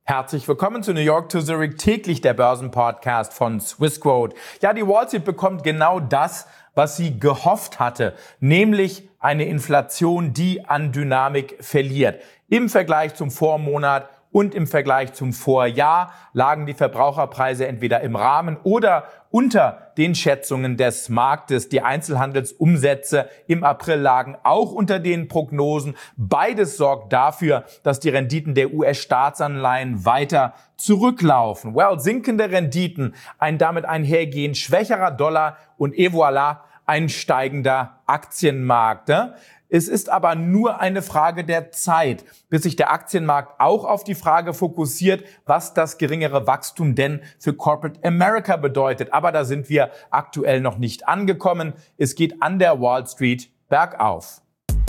Herzlich willkommen zu New York to Zurich, täglich der Börsenpodcast von Swissquote. Ja, die Wall Street bekommt genau das, was sie gehofft hatte, nämlich eine Inflation, die an Dynamik verliert. Im Vergleich zum Vormonat und im Vergleich zum Vorjahr lagen die Verbraucherpreise entweder im Rahmen oder unter den Schätzungen des Marktes. Die Einzelhandelsumsätze im April lagen auch unter den Prognosen. Beides sorgt dafür, dass die Renditen der US-Staatsanleihen weiter zurücklaufen. Sinkende Renditen, ein damit einhergehend schwächerer Dollar und voilà, ein steigender Aktienmarkt. Es ist aber nur eine Frage der Zeit, bis sich der Aktienmarkt auch auf die Frage fokussiert, was das geringere Wachstum denn für Corporate America bedeutet. Aber da sind wir aktuell noch nicht angekommen. Es geht an der Wall Street bergauf.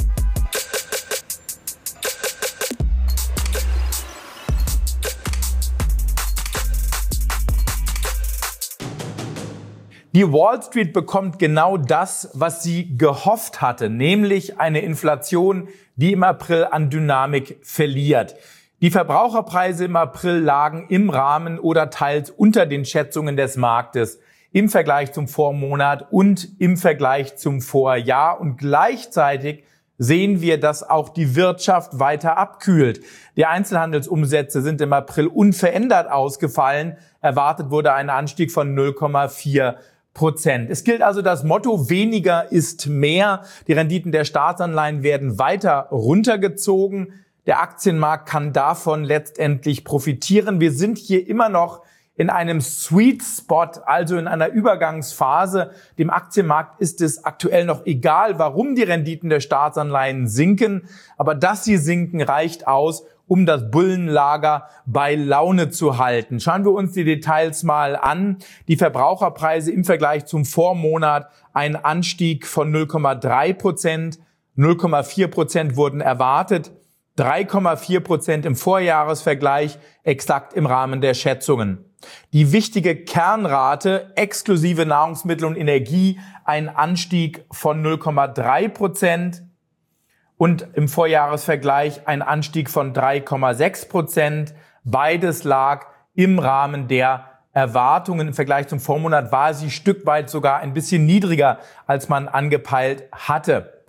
Die Wall Street bekommt genau das, was sie gehofft hatte, nämlich eine Inflation, die im April an Dynamik verliert. Die Verbraucherpreise im April lagen im Rahmen oder teils unter den Schätzungen des Marktes im Vergleich zum Vormonat und im Vergleich zum Vorjahr. Und gleichzeitig sehen wir, dass auch die Wirtschaft weiter abkühlt. Die Einzelhandelsumsätze sind im April unverändert ausgefallen. Erwartet wurde ein Anstieg von 0,4%. Es gilt also das Motto, weniger ist mehr. Die Renditen der Staatsanleihen werden weiter runtergezogen. Der Aktienmarkt kann davon letztendlich profitieren. Wir sind hier immer noch in einem Sweet Spot, also in einer Übergangsphase. Dem Aktienmarkt ist es aktuell noch egal, warum die Renditen der Staatsanleihen sinken. Aber dass sie sinken, reicht aus, um das Bullenlager bei Laune zu halten. Schauen wir uns die Details mal an. Die Verbraucherpreise im Vergleich zum Vormonat, ein Anstieg von 0,3%, 0,4% wurden erwartet, 3,4% im Vorjahresvergleich, exakt im Rahmen der Schätzungen. Die wichtige Kernrate exklusive Nahrungsmittel und Energie, ein Anstieg von 0,3%. Und im Vorjahresvergleich ein Anstieg von 3,6%. Beides lag im Rahmen der Erwartungen. Im Vergleich zum Vormonat war sie stückweit sogar ein bisschen niedriger, als man angepeilt hatte.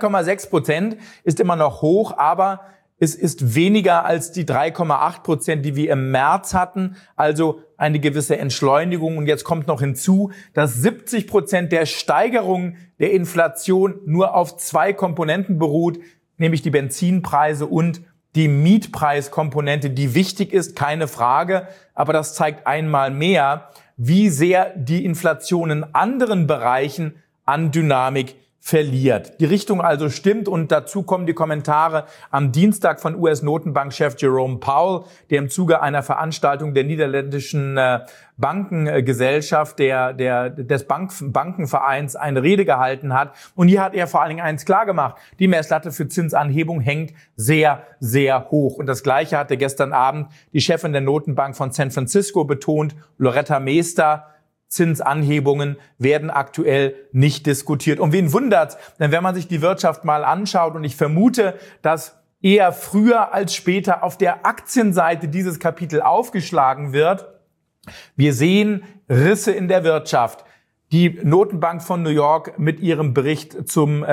3,6% ist immer noch hoch, aber es ist weniger als die 3,8%, die wir im März hatten, also eine gewisse Entschleunigung. Und jetzt kommt noch hinzu, dass 70% der Steigerung der Inflation nur auf zwei Komponenten beruht, nämlich die Benzinpreise und die Mietpreiskomponente, die wichtig ist, keine Frage. Aber das zeigt einmal mehr, wie sehr die Inflation in anderen Bereichen an Dynamik verliert. Die Richtung also stimmt und dazu kommen die Kommentare am Dienstag von US-Notenbankchef Jerome Powell, der im Zuge einer Veranstaltung der niederländischen Bankengesellschaft, des Bankenvereins eine Rede gehalten hat. Und hier hat er vor allen Dingen eins klargemacht: Die Messlatte für Zinsanhebung hängt sehr, sehr hoch. Und das Gleiche hatte gestern Abend die Chefin der Notenbank von San Francisco betont, Loretta Mester. Zinsanhebungen werden aktuell nicht diskutiert. Und wen wundert's? Denn wenn man sich die Wirtschaft mal anschaut, und ich vermute, dass eher früher als später auf der Aktienseite dieses Kapitel aufgeschlagen wird, wir sehen Risse in der Wirtschaft. Die Notenbank von New York mit ihrem Bericht zur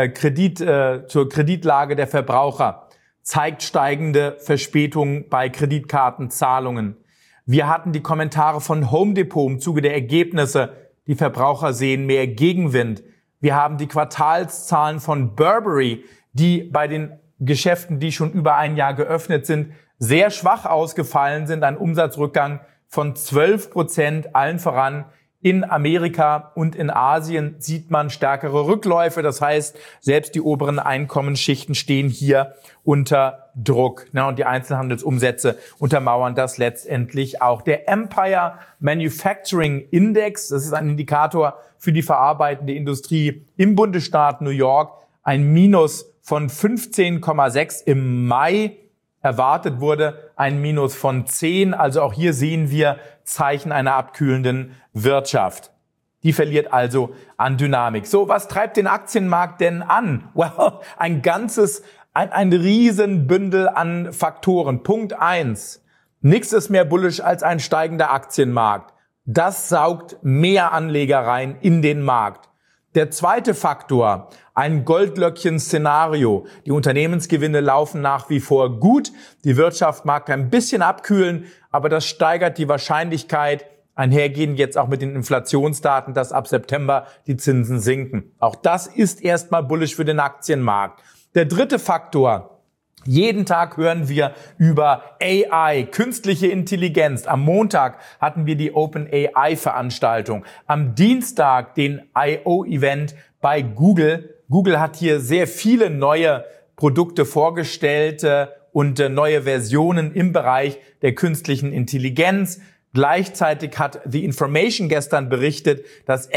Kreditlage der Verbraucher zeigt steigende Verspätungen bei Kreditkartenzahlungen. Wir hatten die Kommentare von Home Depot im Zuge der Ergebnisse. Die Verbraucher sehen mehr Gegenwind. Wir haben die Quartalszahlen von Burberry, die bei den Geschäften, die schon über ein Jahr geöffnet sind, sehr schwach ausgefallen sind. Ein Umsatzrückgang von 12%, allen voran in Amerika und in Asien sieht man stärkere Rückläufe. Das heißt, selbst die oberen Einkommensschichten stehen hier unter Druck. Und die Einzelhandelsumsätze untermauern das letztendlich auch. Der Empire Manufacturing Index, das ist ein Indikator für die verarbeitende Industrie im Bundesstaat New York, ein Minus von 15,6 im Mai. Erwartet wurde ein Minus von 10. Also auch hier sehen wir Zeichen einer abkühlenden Wirtschaft. Die verliert also an Dynamik. So, was treibt den Aktienmarkt denn an? Ein Riesenbündel an Faktoren. Punkt 1. Nichts ist mehr bullish als ein steigender Aktienmarkt. Das saugt mehr Anleger rein in den Markt. Der zweite Faktor, ein Goldlöckchen-Szenario. Die Unternehmensgewinne laufen nach wie vor gut. Die Wirtschaft mag ein bisschen abkühlen, aber das steigert die Wahrscheinlichkeit, einhergehend jetzt auch mit den Inflationsdaten, dass ab September die Zinsen sinken. Auch das ist erstmal bullish für den Aktienmarkt. Der dritte Faktor. Jeden Tag hören wir über AI, künstliche Intelligenz. Am Montag hatten wir die OpenAI-Veranstaltung. Am Dienstag den I.O.-Event bei Google. Google hat hier sehr viele neue Produkte vorgestellt und neue Versionen im Bereich der künstlichen Intelligenz. Gleichzeitig hat The Information gestern berichtet, dass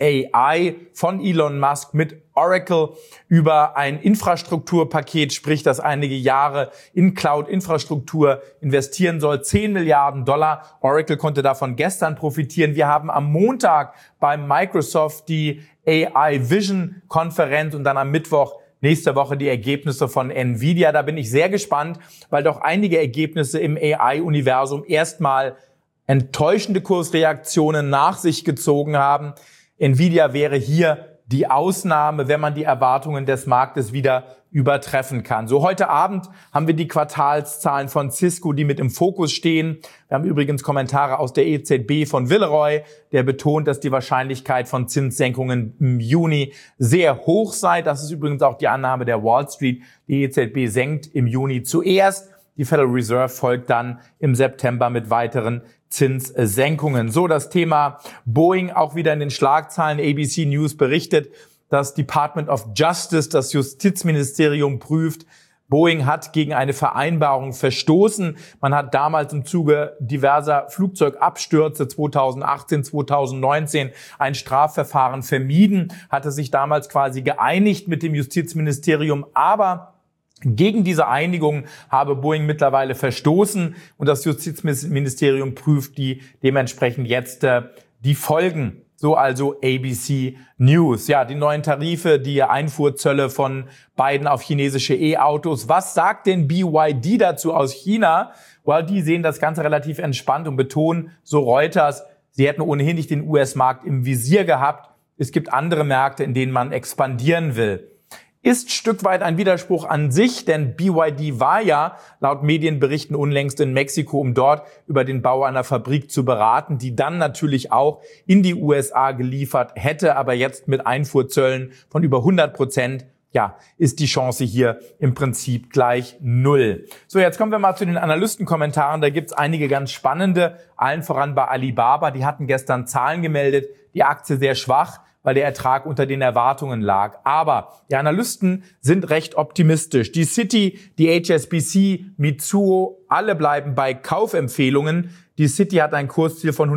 xAI von Elon Musk mit Oracle über ein Infrastrukturpaket spricht, das einige Jahre in Cloud-Infrastruktur investieren soll. 10 Milliarden Dollar. Oracle konnte davon gestern profitieren. Wir haben am Montag bei Microsoft die AI Vision Konferenz und dann am Mittwoch nächste Woche die Ergebnisse von Nvidia. Da bin ich sehr gespannt, weil doch einige Ergebnisse im AI-Universum erstmal enttäuschende Kursreaktionen nach sich gezogen haben. Nvidia wäre hier die Ausnahme, wenn man die Erwartungen des Marktes wieder übertreffen kann. So, heute Abend haben wir die Quartalszahlen von Cisco, die mit im Fokus stehen. Wir haben übrigens Kommentare aus der EZB von Villeroy, der betont, dass die Wahrscheinlichkeit von Zinssenkungen im Juni sehr hoch sei. Das ist übrigens auch die Annahme der Wall Street. Die EZB senkt im Juni zuerst. Die Federal Reserve folgt dann im September mit weiteren Zinssenkungen. So, das Thema Boeing auch wieder in den Schlagzeilen. ABC News berichtet, das Department of Justice, das Justizministerium, prüft, Boeing hat gegen eine Vereinbarung verstoßen. Man hat damals im Zuge diverser Flugzeugabstürze 2018, 2019 ein Strafverfahren vermieden, hatte sich damals quasi geeinigt mit dem Justizministerium, aber gegen diese Einigung habe Boeing mittlerweile verstoßen und das Justizministerium prüft dementsprechend jetzt die Folgen. So also ABC News. Ja, die neuen Tarife, die Einfuhrzölle von Biden auf chinesische E-Autos. Was sagt denn BYD dazu aus China? Well, die sehen das Ganze relativ entspannt und betonen, so Reuters, sie hätten ohnehin nicht den US-Markt im Visier gehabt. Es gibt andere Märkte, in denen man expandieren will. Ist Stück weit ein Widerspruch an sich, denn BYD war ja laut Medienberichten unlängst in Mexiko, um dort über den Bau einer Fabrik zu beraten, die dann natürlich auch in die USA geliefert hätte, aber jetzt mit Einfuhrzöllen von über 100%, ja, ist die Chance hier im Prinzip gleich null. So, jetzt kommen wir mal zu den Analystenkommentaren. Da gibt's einige ganz spannende, allen voran bei Alibaba. Die hatten gestern Zahlen gemeldet, die Aktie sehr schwach, weil der Ertrag unter den Erwartungen lag. Aber die Analysten sind recht optimistisch. Die Citi, die HSBC, Mitsuo, alle bleiben bei Kaufempfehlungen. Die Citi hat ein Kursziel von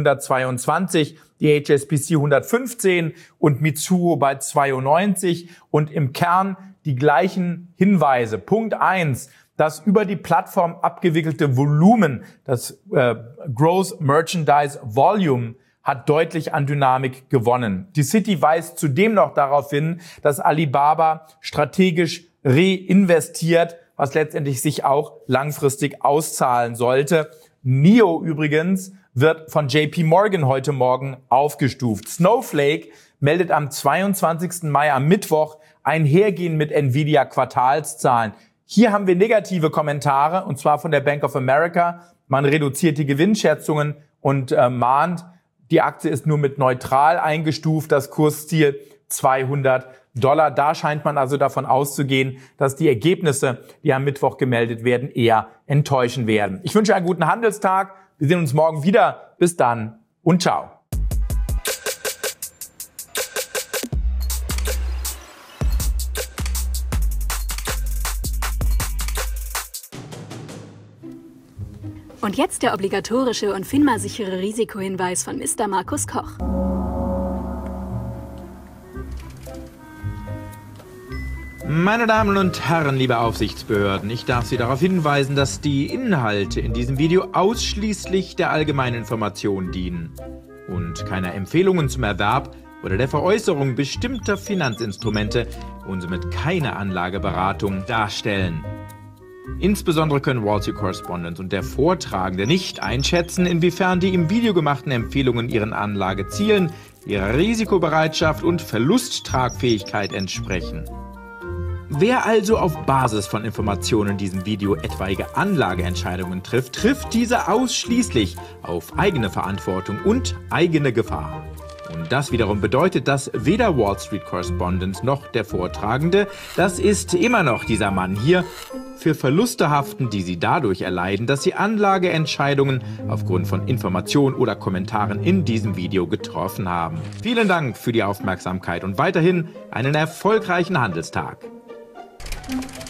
122, die HSBC 115 und Mitsuo bei 92. Und im Kern die gleichen Hinweise. Punkt 1. Das über die Plattform abgewickelte Volumen, das Gross Merchandise Volume, hat deutlich an Dynamik gewonnen. Die Citi weist zudem noch darauf hin, dass Alibaba strategisch reinvestiert, was letztendlich sich auch langfristig auszahlen sollte. NIO übrigens wird von JP Morgan heute Morgen aufgestuft. Snowflake meldet am 22. Mai am Mittwoch einhergehend mit Nvidia Quartalszahlen. Hier haben wir negative Kommentare, und zwar von der Bank of America. Man reduziert die Gewinnschätzungen und mahnt, die Aktie ist nur mit neutral eingestuft, das Kursziel $200. Da scheint man also davon auszugehen, dass die Ergebnisse, die am Mittwoch gemeldet werden, eher enttäuschen werden. Ich wünsche einen guten Handelstag. Wir sehen uns morgen wieder. Bis dann und ciao. Und jetzt der obligatorische und FINMA-sichere Risikohinweis von Mr. Markus Koch. Meine Damen und Herren, liebe Aufsichtsbehörden, ich darf Sie darauf hinweisen, dass die Inhalte in diesem Video ausschließlich der allgemeinen Information dienen und keiner Empfehlungen zum Erwerb oder der Veräußerung bestimmter Finanzinstrumente und somit keine Anlageberatung darstellen. Insbesondere können Wall Street Correspondent und der Vortragende nicht einschätzen, inwiefern die im Video gemachten Empfehlungen ihren Anlagezielen, ihrer Risikobereitschaft und Verlusttragfähigkeit entsprechen. Wer also auf Basis von Informationen in diesem Video etwaige Anlageentscheidungen trifft, trifft diese ausschließlich auf eigene Verantwortung und eigene Gefahr. Und das wiederum bedeutet, dass weder Wall Street Correspondent noch der Vortragende, das ist immer noch dieser Mann hier, für Verluste haften, die sie dadurch erleiden, dass sie Anlageentscheidungen aufgrund von Informationen oder Kommentaren in diesem Video getroffen haben. Vielen Dank für die Aufmerksamkeit und weiterhin einen erfolgreichen Handelstag.